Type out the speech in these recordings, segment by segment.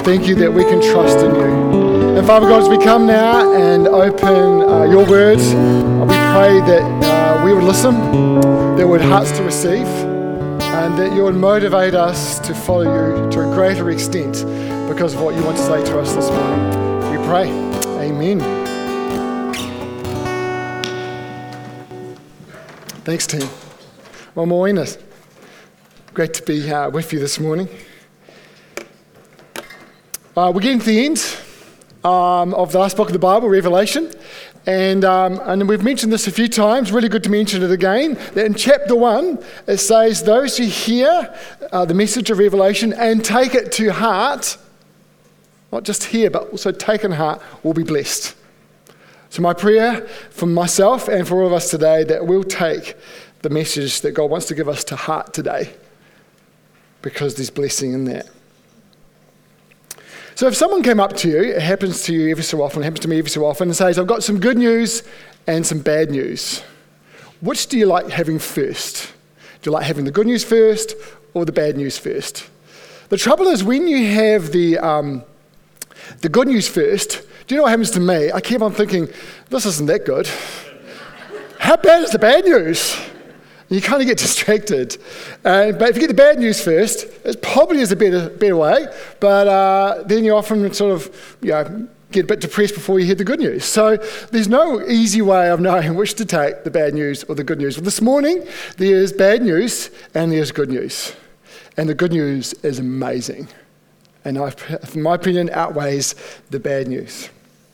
Thank you that we can trust in you. And Father God, as we come now and open your words, we pray that we would listen, that we would hearts to receive, and that you would motivate us to follow you to a greater extent because of what you want to say to us this morning. We pray. Amen. Thanks, team. Well, Moina, great to be with you this morning. We're getting to the end of the last book of the Bible, Revelation. And we've mentioned this a few times, really good to mention it again, that in chapter 1, it says, those who hear the message of Revelation and take it to heart, not just hear, but also take in heart, will be blessed. So my prayer for myself and for all of us today, that we'll take the message that God wants to give us to heart today, because there's blessing in that. So if someone came up to you, it happens to you every so often, it happens to me every so often, and says, I've got some good news and some bad news. Which do you like having first? Do you like having the good news first or the bad news first? The trouble is when you have the good news first, do you know what happens to me? I keep on thinking, this isn't that good. How bad is the bad news? You kind of get distracted. But if you get the bad news first, it probably is a better way, but then you often sort of get a bit depressed before you hear the good news. So there's no easy way of knowing which to take, the bad news or the good news. Well, this morning, there's bad news and there's good news. And the good news is amazing. And in my opinion, outweighs the bad news.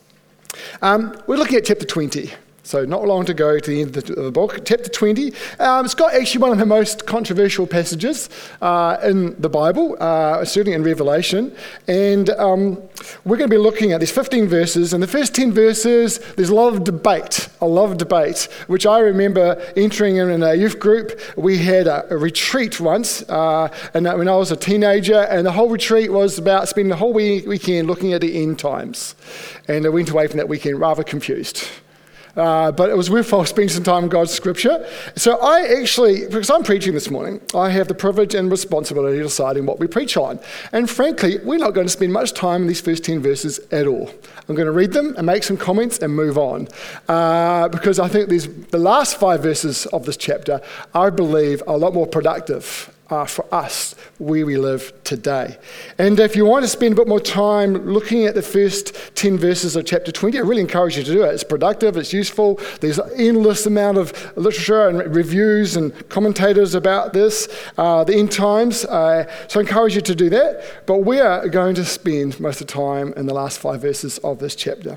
We're looking at chapter 20. So not long to go to the end of the book. Chapter 20, it's got actually one of the most controversial passages in the Bible, certainly in Revelation. And we're going to be looking at these 15 verses. And the first 10 verses, there's a lot of debate, which I remember entering in a youth group. We had a retreat once and when I was a teenager, and the whole retreat was about spending the whole weekend looking at the end times. And I went away from that weekend rather confused. But it was worthwhile spending some time in God's scripture. So because I'm preaching this morning, I have the privilege and responsibility of deciding what we preach on. And frankly, we're not going to spend much time in these first 10 verses at all. I'm going to read them and make some comments and move on. Because I think the last 5 verses of this chapter, I believe, are a lot more productive for us where we live today. And if you want to spend a bit more time looking at the first 10 verses of chapter 20, I really encourage you to do it. It's productive, it's useful. There's an endless amount of literature and reviews and commentators about this, the end times. So I encourage you to do that. But we are going to spend most of the time in the last 5 verses of this chapter.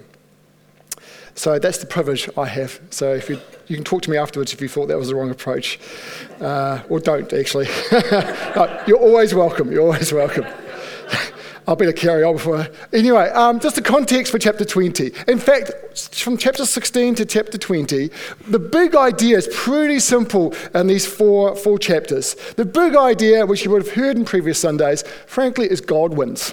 So that's the privilege I have. So if you can talk to me afterwards if you thought that was the wrong approach. Or don't, actually. No, you're always welcome. I'll better carry on before. Anyway, just the context for chapter 20. In fact, from chapter 16 to chapter 20, the big idea is pretty simple in these four chapters. The big idea, which you would have heard in previous Sundays, frankly, is God wins.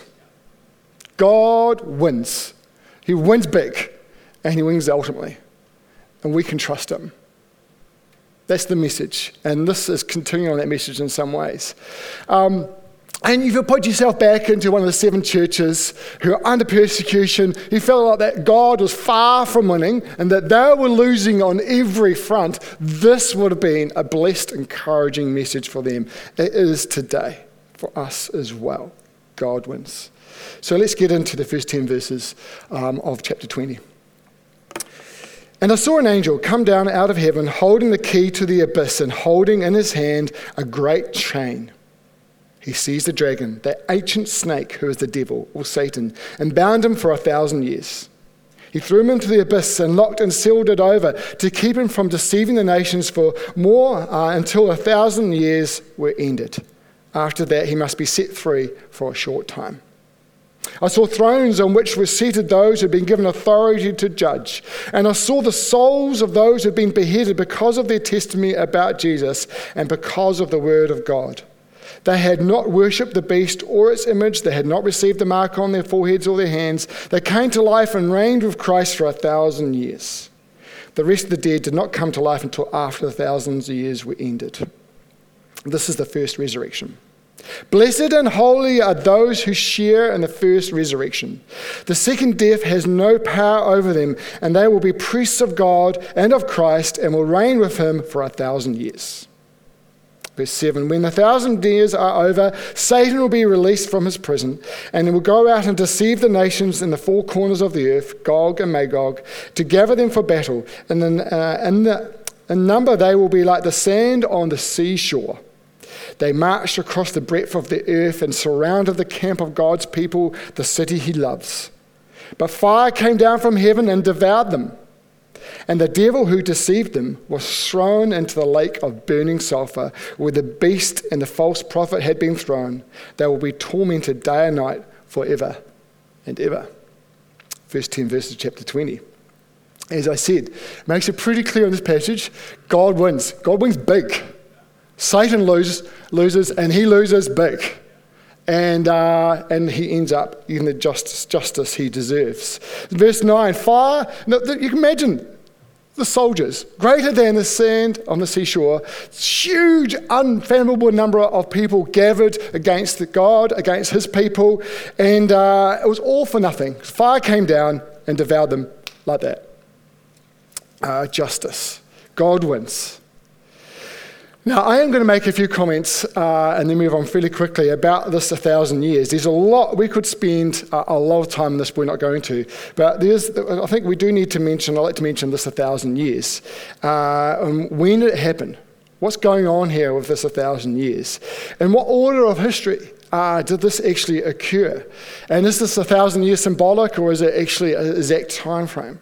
God wins. He wins big. And he wins ultimately. And we can trust him. That's the message. And this is continuing on that message in some ways. And if you put yourself back into one of the 7 churches who are under persecution, who felt like that God was far from winning and that they were losing on every front, this would have been a blessed, encouraging message for them. It is today for us as well. God wins. So let's get into the first 10 verses of chapter 20. And I saw an angel come down out of heaven, holding the key to the abyss and holding in his hand a great chain. He seized the dragon, that ancient snake who is the devil, or Satan, and bound him for 1,000 years. He threw him into the abyss and locked and sealed it over to keep him from deceiving the nations for more until 1,000 years were ended. After that, he must be set free for a short time. I saw thrones on which were seated those who had been given authority to judge. And I saw the souls of those who had been beheaded because of their testimony about Jesus and because of the word of God. They had not worshipped the beast or its image. They had not received the mark on their foreheads or their hands. They came to life and reigned with Christ for 1,000 years. The rest of the dead did not come to life until after the 1,000 years were ended. This is the first resurrection. Blessed and holy are those who share in the first resurrection. The second death has no power over them, and they will be priests of God and of Christ and will reign with him for 1,000 years. Verse 7, when the 1,000 years are over, Satan will be released from his prison, and he will go out and deceive the nations in the four corners of the earth, Gog and Magog, to gather them for battle. And in number they will be like the sand on the seashore. They marched across the breadth of the earth and surrounded the camp of God's people, the city he loves. But fire came down from heaven and devoured them. And the devil who deceived them was thrown into the lake of burning sulfur, where the beast and the false prophet had been thrown. They will be tormented day and night forever and ever. Verse 10, verses chapter 20. As I said, makes it pretty clear in this passage, God wins. God wins big. Satan loses, and he loses big. And he ends up in the justice he deserves. Verse 9, fire. Now, you can imagine the soldiers, greater than the sand on the seashore, huge, unfathomable number of people gathered against God, against his people, and it was all for nothing. Fire came down and devoured them like that. Justice. God wins. Now, I am going to make a few comments and then move on fairly quickly about this 1,000 years. There's a lot, we could spend a lot of time on this, we're not going to. But I think we do need to mention, I'd like to mention this 1,000 years. When did it happen? What's going on here with this 1,000 years? In what order of history did this actually occur? And is this 1,000 years symbolic, or is it actually an exact time frame?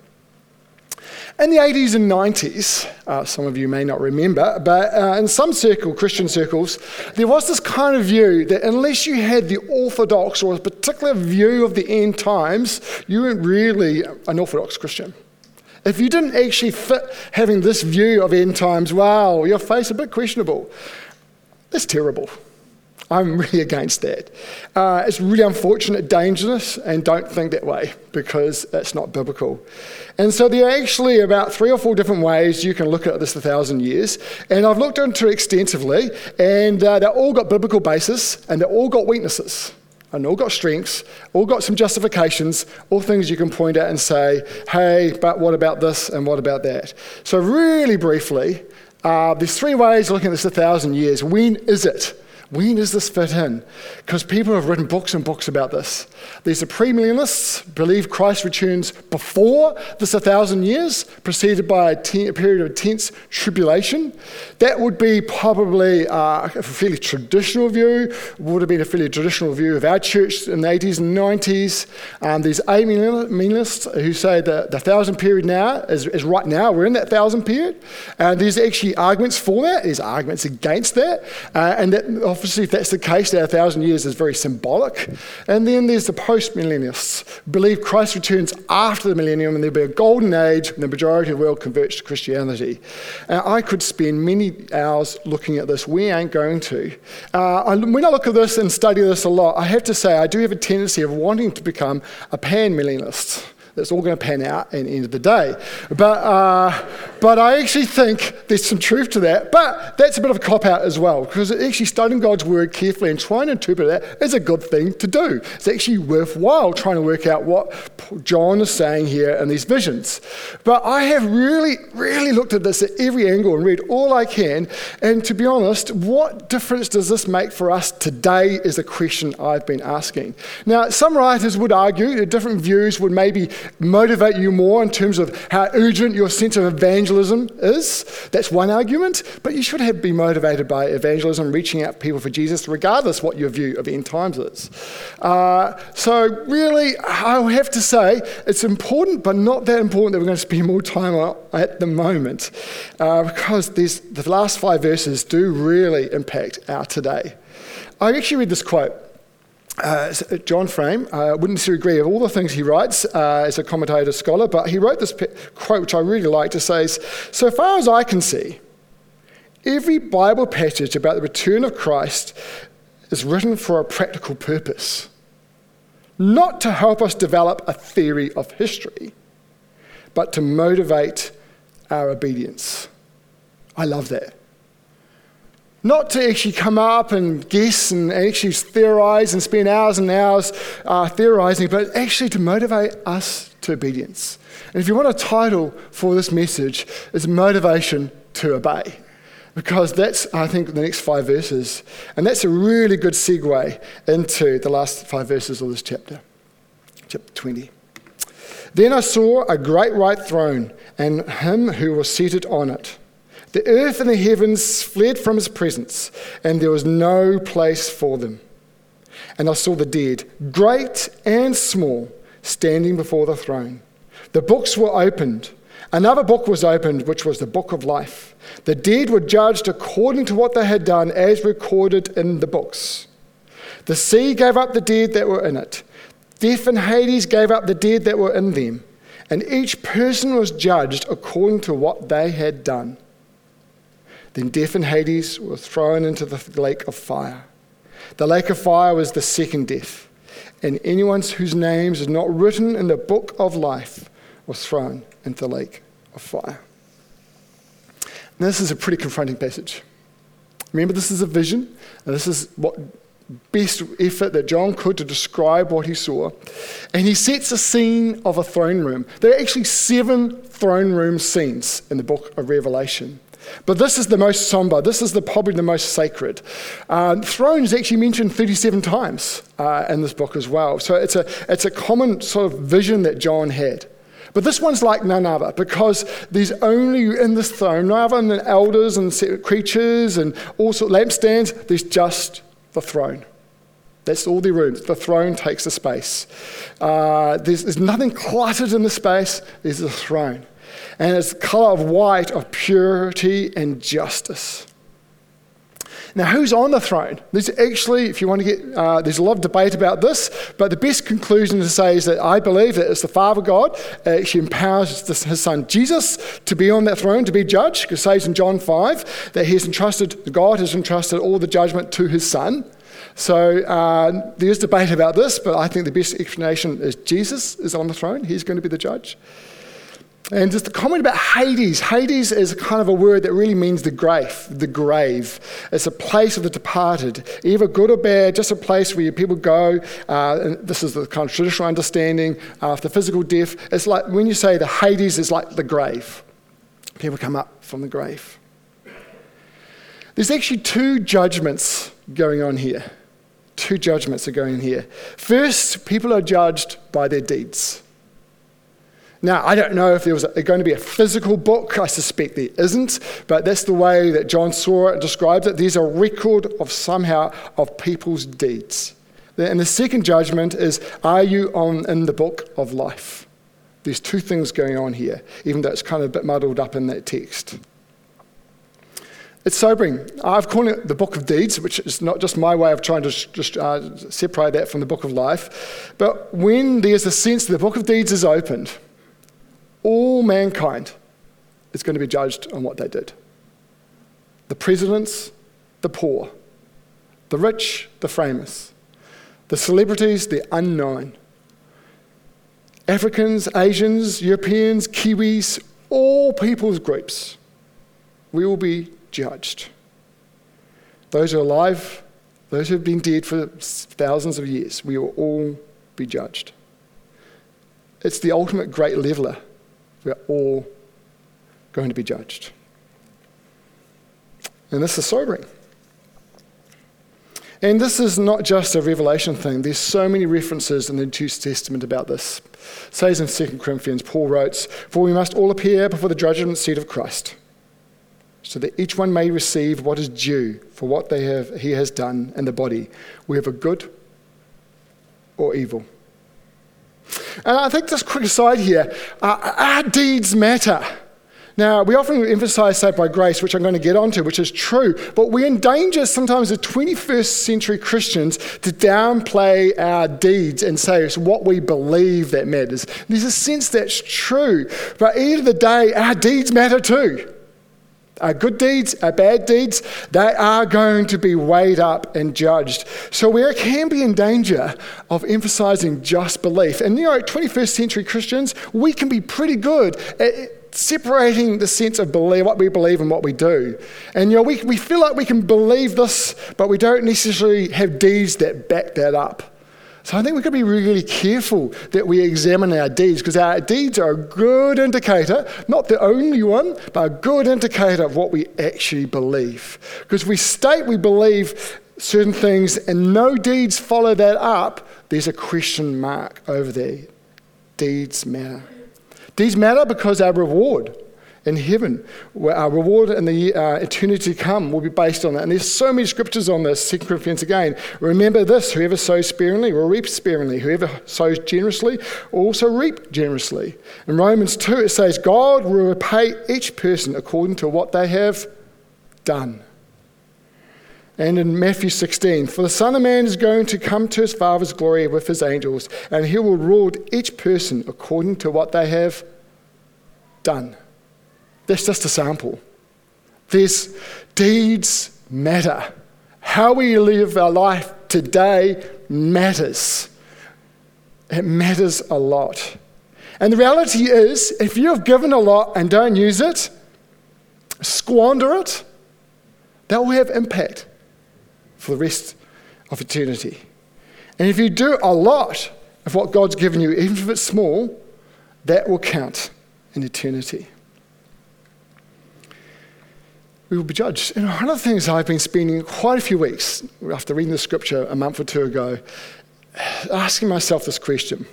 In the 80s and 90s, some of you may not remember, but in some Christian circles, there was this kind of view that unless you had the orthodox or a particular view of the end times, you weren't really an orthodox Christian. If you didn't actually fit having this view of end times, wow, your faith's a bit questionable. That's terrible. I'm really against that. It's really unfortunate, dangerous, and don't think that way because it's not biblical. And so there are actually about 3 or 4 different ways you can look at this 1,000 years, and I've looked into it extensively, and they've all got biblical basis, and they've all got weaknesses, and all got strengths, all got some justifications, all things you can point at and say, hey, but what about this and what about that? So really briefly, there's 3 ways of looking at this 1,000 years. When is it? When does this fit in? Because people have written books and books about this. There's the premillennialists believe Christ returns before this 1,000 years, preceded by a period of intense tribulation. That would be probably a fairly traditional view, would have been a fairly traditional view of our church in the 80s and 90s. There's amillennialists who say that the 1,000 period now is right now. We're in that 1,000 period. There's actually arguments for that. There's arguments against that. And that obviously, if that's the case, that 1,000 years is very symbolic. And then there's the post-millennialists, believe Christ returns after the millennium and there'll be a golden age and the majority of the world converts to Christianity. I could spend many hours looking at this. We ain't going to. When I look at this and study this a lot, I have to say I do have a tendency of wanting to become a pan-millennialist. That's all going to pan out at the end of the day. But I actually think there's some truth to that. But that's a bit of a cop-out as well, because actually studying God's word carefully and trying to interpret that is a good thing to do. It's actually worthwhile trying to work out what John is saying here in these visions. But I have really, really looked at this at every angle and read all I can. And to be honest, what difference does this make for us today is a question I've been asking. Now, some writers would argue that different views would maybe motivate you more in terms of how urgent your sense of evangelism is. That's one argument, but you should be motivated by evangelism, reaching out to people for Jesus, regardless what your view of end times is. So really, I'll have to say, it's important, but not that important that we're going to spend more time on at the moment, because the last 5 verses do really impact our today. I actually read this quote. John Frame, I wouldn't necessarily agree with all the things he writes as a commentator scholar, but he wrote this quote, which I really like, to say, so far as I can see, every Bible passage about the return of Christ is written for a practical purpose, not to help us develop a theory of history, but to motivate our obedience. I love that. Not to actually come up and guess and actually theorize and spend hours and hours theorizing, but actually to motivate us to obedience. And if you want a title for this message, it's Motivation to Obey. Because that's, I think, the next 5 verses. And that's a really good segue into the last 5 verses of this chapter. Chapter 20. Then I saw a great white throne, and him who was seated on it. The earth and the heavens fled from his presence, and there was no place for them. And I saw the dead, great and small, standing before the throne. The books were opened. Another book was opened, which was the book of life. The dead were judged according to what they had done, as recorded in the books. The sea gave up the dead that were in it. Death and Hades gave up the dead that were in them. And each person was judged according to what they had done. Then death and Hades were thrown into the lake of fire. The lake of fire was the second death. And anyone whose names is not written in the book of life was thrown into the lake of fire. Now, this is a pretty confronting passage. Remember, this is a vision, and this is what best effort that John could to describe what he saw. And he sets a scene of a throne room. There are actually 7 throne room scenes in the book of Revelation. But this is the most somber. This is probably the most sacred. Throne is actually mentioned 37 times in this book as well. So it's a common sort of vision that John had. But this one's like none other, because there's only in this throne, no other than elders and creatures and all sorts of lampstands, there's just the throne. That's all the rooms. The throne takes the space. There's nothing cluttered in the space. There's the throne. And it's the colour of white, of purity and justice. Now, who's on the throne? There's actually, if you want to get, there's a lot of debate about this, but the best conclusion to say is that I believe that it's the Father God actually empowers his Son Jesus to be on that throne, to be judge, because it says in John 5 that God has entrusted all the judgment to his Son. So there's debate about this, but I think the best explanation is Jesus is on the throne. He's going to be the judge. And just the comment about Hades. Hades is kind of a word that really means the grave. The grave. It's a place of the departed, either good or bad, just a place where people go. And this is the kind of traditional understanding after physical death. It's like when you say the Hades is like the grave. People come up from the grave. There's actually 2 judgments going on here. 2 judgments are going on here. First, people are judged by their deeds. Now, I don't know if there was going to be a physical book. I suspect there isn't, but that's the way that John saw it and described it. There's a record of somehow of people's deeds. And the second judgment is, are you in the book of life? There's 2 things going on here, even though it's kind of a bit muddled up in that text. It's sobering. I've called it the book of deeds, which is not just my way of trying to just separate that from the book of life. But when there's a sense that the book of deeds is opened, all mankind is going to be judged on what they did. The presidents, the poor, the rich, the famous, the celebrities, the unknown, Africans, Asians, Europeans, Kiwis, all people's groups, we will be judged. Those who are alive, those who have been dead for thousands of years, we will all be judged. It's the ultimate great leveler. We're all going to be judged. And this is sobering. And this is not just a Revelation thing. There's so many references in the New Testament about this. It says in 2 Corinthians, Paul writes, "For we must all appear before the judgment seat of Christ, so that each one may receive what is due for what he has done in the body, whether good or evil." And I think this quick aside here, our deeds matter. Now, we often emphasize saved by grace, which I'm going to get onto, which is true, but we endanger sometimes as 21st century Christians to downplay our deeds and say it's what we believe that matters. There's a sense that's true, but at the end of the day, our deeds matter too. Our good deeds, our bad deeds, they are going to be weighed up and judged. So we can be in danger of emphasizing just belief. And 21st century Christians, we can be pretty good at separating the sense of what we believe and what we do. And we feel like we can believe this, but we don't necessarily have deeds that back that up. So I think we've got to be really careful that we examine our deeds, because our deeds are a good indicator, not the only one, but a good indicator of what we actually believe. Because we state we believe certain things and no deeds follow that up, there's a question mark over there. Deeds matter. Deeds matter because our reward in heaven, our reward in the eternity to come will be based on that. And there's so many scriptures on this. 2 Corinthians again. Remember this, whoever sows sparingly will reap sparingly. Whoever sows generously will also reap generously. In Romans 2 it says, God will repay each person according to what they have done. And in Matthew 16, for the Son of Man is going to come to his Father's glory with his angels, and he will reward each person according to what they have done. That's just a sample. There's deeds matter. How we live our life today matters. It matters a lot. And the reality is, if you've given a lot and don't use it, squander it, that will have impact for the rest of eternity. And if you do a lot of what God's given you, even if it's small, that will count in eternity. We will be judged. And one of the things I've been spending quite a few weeks after reading the scripture a month or two ago, asking myself this question.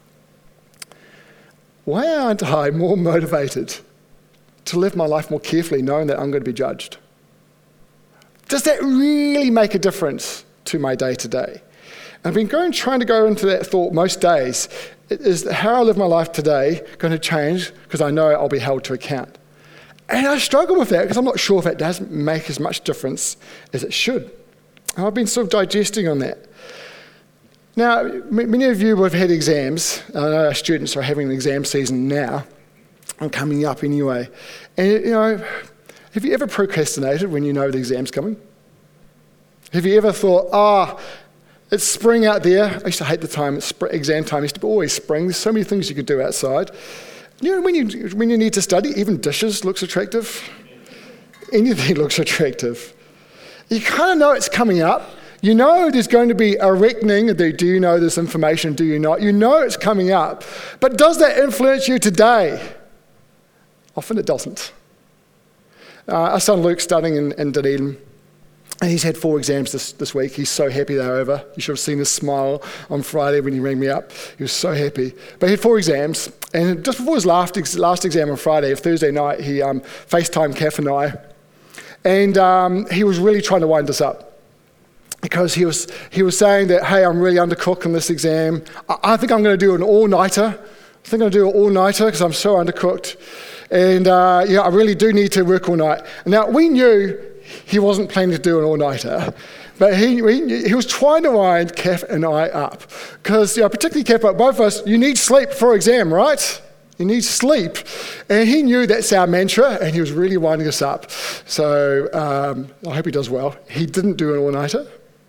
Why aren't I more motivated to live my life more carefully knowing that I'm going to be judged? Does that really make a difference to my day-to-day? I've been trying to go into that thought most days. Is how I live my life today going to change because I know I'll be held to account? And I struggle with that because I'm not sure if it does make as much difference as it should. And I've been sort of digesting on that. Now, many of you have had exams. I know our students are having an exam season now. I'm coming up anyway. And, have you ever procrastinated when you know the exam's coming? Have you ever thought, it's spring out there. I used to hate the time, exam time. It used to be always spring. There's so many things you could do outside. When you need to study, even dishes looks attractive. Anything looks attractive. You kind of know it's coming up. You know there's going to be a reckoning. Do you know this information? Do you not? You know it's coming up. But does that influence you today? Often it doesn't. Our son Luke's studying in Dunedin, and he's had 4 exams this week. He's so happy they're over. You should have seen his smile on Friday when he rang me up. He was so happy. But he had 4 exams, and just before his last exam on Friday, Thursday night, he FaceTimed Kath and I, and he was really trying to wind us up. Because he was saying that, hey, I'm really undercooked on this exam. I think I'm going to do an all-nighter. I think I'm going to do an all-nighter because I'm so undercooked. And I really do need to work all night. Now, we knew he wasn't planning to do an all-nighter, but he was trying to wind Kath and I up. Because, particularly Kath, but both of us, you need sleep for exam, right? You need sleep. And he knew that's our mantra, and he was really winding us up. So I hope he does well. He didn't do an all-nighter.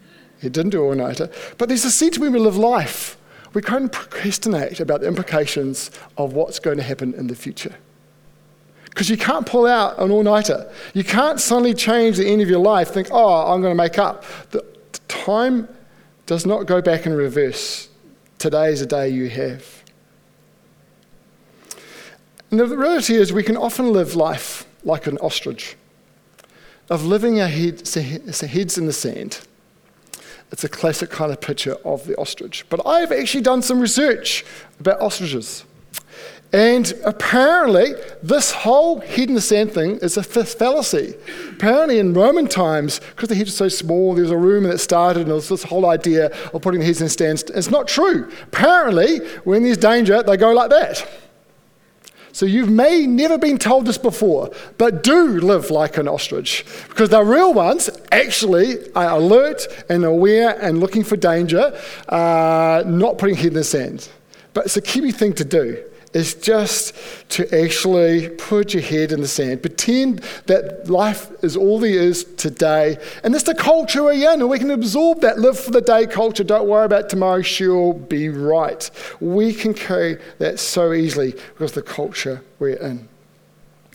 But there's a sense when we live life, we kind of procrastinate about the implications of what's going to happen in the future. Because you can't pull out an all-nighter. You can't suddenly change the end of your life, think, I'm going to make up. The time does not go back in reverse. Today is a day you have. And the reality is we can often live life like an ostrich, of living our heads in the sand. It's a classic kind of picture of the ostrich. But I've actually done some research about ostriches. And apparently, this whole head in the sand thing is a fallacy. Apparently, in Roman times, because the heads are so small, there was a rumour that started, and there was this whole idea of putting the heads in stands. It's not true. Apparently, when there's danger, they go like that. So you may never been told this before, but do live like an ostrich, because the real ones actually are alert and aware and looking for danger, not putting head in the sand. But it's a Kiwi thing to do. Is just to actually put your head in the sand. Pretend that life is all there is today. And that's the culture we're in, and we can absorb that live for the day culture. Don't worry about tomorrow, she'll be right. We can carry that so easily because of the culture we're in.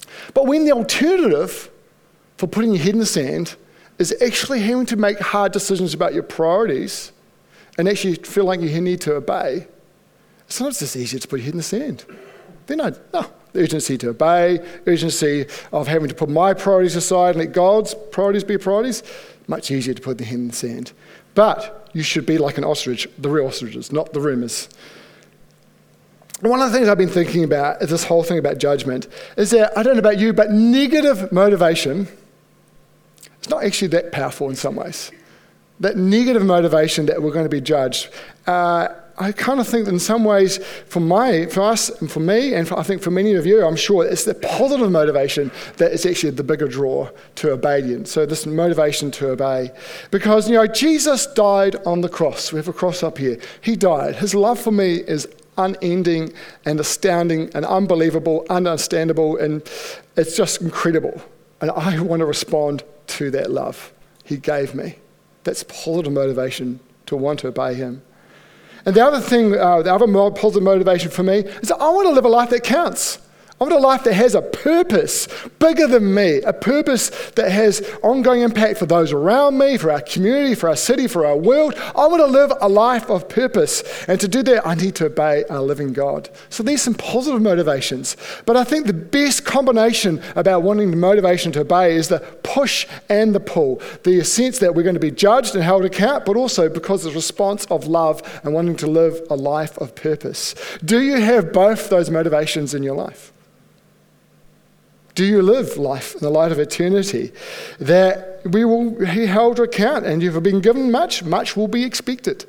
But when the alternative for putting your head in the sand is actually having to make hard decisions about your priorities and actually feel like you need to obey, sometimes it's easier to put your head in the sand. Then the urgency to obey, urgency of having to put my priorities aside and let God's priorities be priorities, much easier to put the head in the sand. But you should be like an ostrich, the real ostriches, not the rumours. One of the things I've been thinking about is this whole thing about judgment, is that, I don't know about you, but negative motivation, it's not actually that powerful in some ways. That negative motivation that we're going to be judged, I kind of think that in some ways, for us and for me, and I think for many of you, I'm sure, it's the positive motivation that is actually the bigger draw to obedience. So this motivation to obey. Because, Jesus died on the cross. We have a cross up here. He died. His love for me is unending and astounding and unbelievable, understandable, and it's just incredible. And I want to respond to that love he gave me. That's positive motivation to want to obey him. And the other thing, the other positive motivation for me is that I want to live a life that counts. I want a life that has a purpose bigger than me, a purpose that has ongoing impact for those around me, for our community, for our city, for our world. I want to live a life of purpose. And to do that, I need to obey our living God. So there's some positive motivations. But I think the best combination about wanting the motivation to obey is the push and the pull. The sense that we're going to be judged and held account, but also because of the response of love and wanting to live a life of purpose. Do you have both those motivations in your life? Do you live life in the light of eternity? That we will be held to account, and if you've been given much, much will be expected.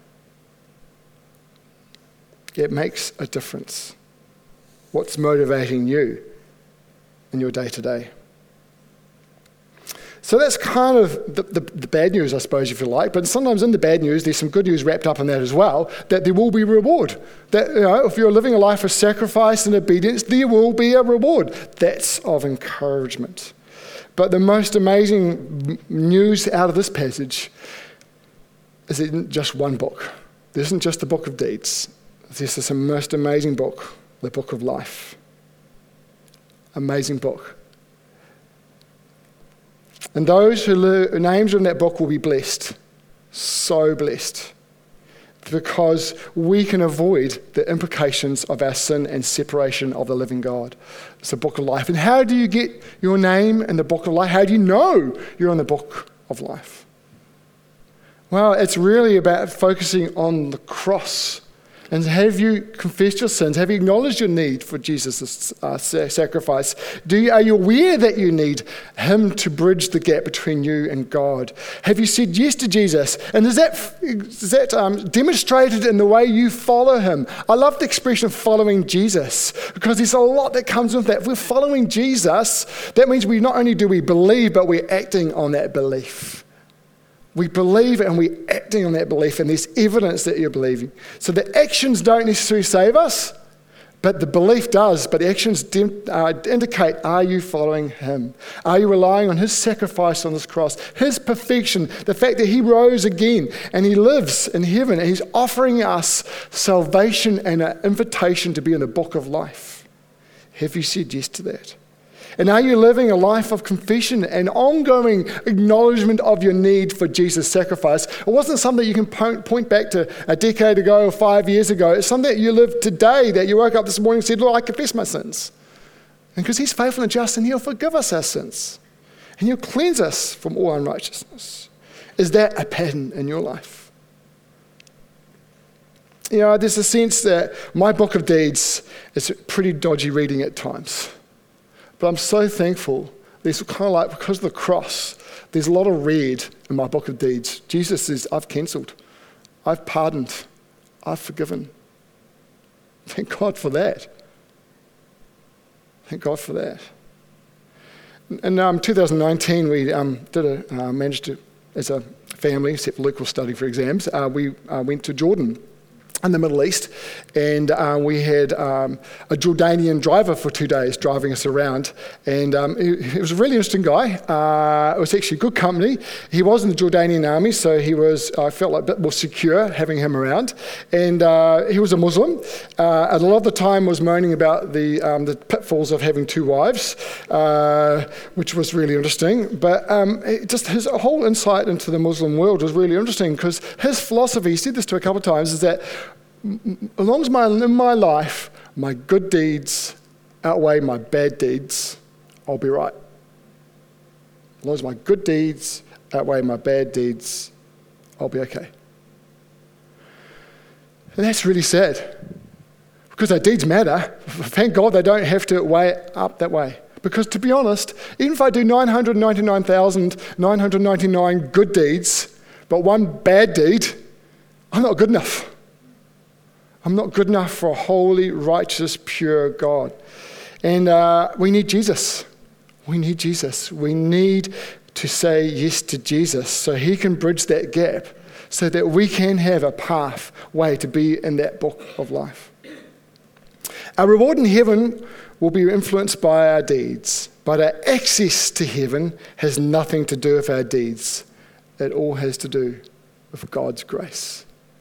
It makes a difference. What's motivating you in your day-to-day? So that's kind of the bad news, I suppose, if you like. But sometimes in the bad news, there's some good news wrapped up in that as well, that there will be reward. That, if you're living a life of sacrifice and obedience, there will be a reward. That's of encouragement. But the most amazing news out of this passage is it isn't just one book. This isn't just the book of deeds. This is the most amazing book, the book of life. Amazing book. And those whose names are in that book will be blessed, so blessed, because we can avoid the implications of our sin and separation of the living God. It's the book of life. And how do you get your name in the book of life? How do you know you're in the book of life? Well, it's really about focusing on the cross. And have you confessed your sins? Have you acknowledged your need for Jesus' sacrifice? Are you aware that you need him to bridge the gap between you and God? Have you said yes to Jesus? And is that demonstrated in the way you follow him? I love the expression following Jesus, because there's a lot that comes with that. If we're following Jesus, that means we not only do we believe, but we're acting on that belief. We believe and we're acting on that belief, and there's evidence that you're believing. So the actions don't necessarily save us, but the belief does. But the actions indicate, are you following him? Are you relying on his sacrifice on this cross, his perfection, the fact that he rose again and he lives in heaven and he's offering us salvation and an invitation to be in the book of life? Have you said yes to that? And are you living a life of confession and ongoing acknowledgement of your need for Jesus' sacrifice? It wasn't something that you can point back to a decade ago or 5 years ago. It's something that you live today, that you woke up this morning and said, Lord, I confess my sins. And because he's faithful and just, and he'll forgive us our sins. And he'll cleanse us from all unrighteousness. Is that a pattern in your life? There's a sense that my book of deeds is pretty dodgy reading at times. But I'm so thankful. There's kind of like, because of the cross, there's a lot of red in my book of deeds. Jesus says, I've cancelled. I've pardoned. I've forgiven. Thank God for that. Thank God for that. In 2019, we managed to, as a family, except Luke was studying for exams, we went to Jordan in the Middle East, and we had a Jordanian driver for 2 days driving us around, and he was a really interesting guy. It was actually good company. He was in the Jordanian army, so I felt like a bit more secure having him around, and he was a Muslim, and a lot of the time was moaning about the pitfalls of having 2 wives, which was really interesting, but just his whole insight into the Muslim world was really interesting, because his philosophy, he said this to a couple of times, is that as long as in my life, my good deeds outweigh my bad deeds, I'll be right. As long as my good deeds outweigh my bad deeds, I'll be okay. And that's really sad, because our deeds matter. Thank God they don't have to weigh up that way. Because to be honest, even if I do 999,999 good deeds, but 1 bad deed, I'm not good enough. I'm not good enough for a holy, righteous, pure God. And we need Jesus. We need Jesus. We need to say yes to Jesus so he can bridge that gap so that we can have a pathway to be in that book of life. Our reward in heaven will be influenced by our deeds, but our access to heaven has nothing to do with our deeds. It all has to do with God's grace.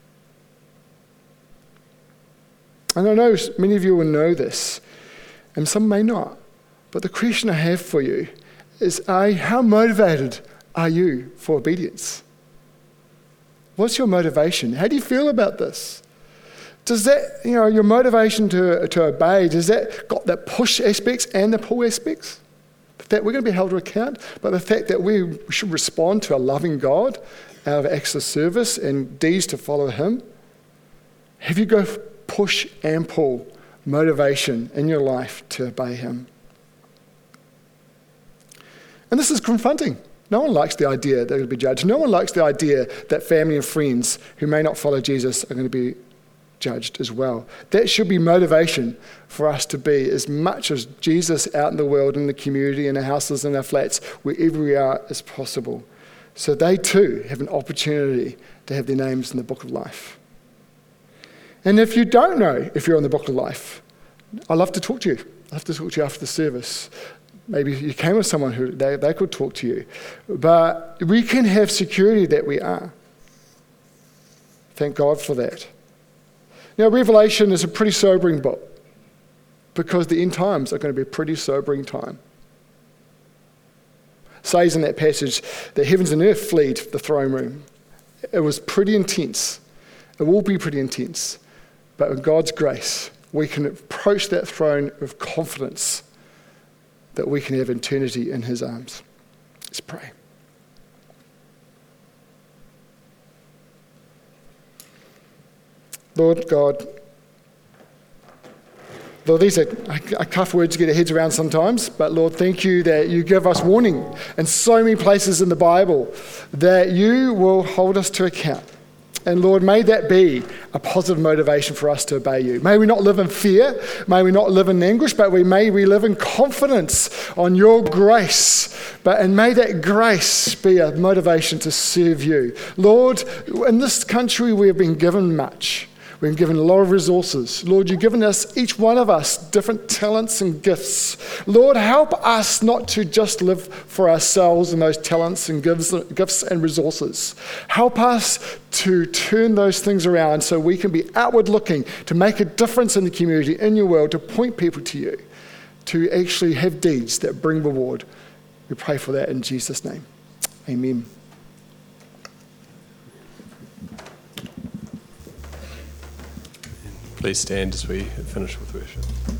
And I know many of you will know this, and some may not, but the question I have for you is, how motivated are you for obedience? What's your motivation? How do you feel about this? Does that, your motivation to obey, does that got that push aspects and the pull aspects? That we're going to be held to account, but the fact that we should respond to a loving God out of acts of service and deeds to follow him. Have you got push and pull motivation in your life to obey him? And this is confronting. No one likes the idea that they'll be judged. No one likes the idea that family and friends who may not follow Jesus are going to be judged as well. That should be motivation for us to be as much as Jesus out in the world, in the community, in our houses, in our flats, wherever we are as possible. So they too have an opportunity to have their names in the book of life. And if you don't know if you're on the book of life, I'd love to talk to you. I'd love to talk to you after the service. Maybe you came with someone who they could talk to you. But we can have security that we are. Thank God for that. Now, Revelation is a pretty sobering book because the end times are going to be a pretty sobering time. It says in that passage that heavens and earth fled the throne room. It was pretty intense. It will be pretty intense. But with God's grace, we can approach that throne with confidence that we can have eternity in his arms. Let's pray. Lord God, Lord, these are tough words to get our heads around sometimes, but Lord, thank you that you give us warning in so many places in the Bible that you will hold us to account. And Lord, may that be a positive motivation for us to obey you. May we not live in fear, may we not live in anguish, but may we live in confidence on your grace. And may that grace be a motivation to serve you. Lord, in this country we have been given much. We've been given a lot of resources. Lord, you've given us, each one of us, different talents and gifts. Lord, help us not to just live for ourselves and those talents and gifts and resources. Help us to turn those things around so we can be outward looking, to make a difference in the community, in your world, to point people to you, to actually have deeds that bring reward. We pray for that in Jesus' name. Amen. Please stand as we finish with worship.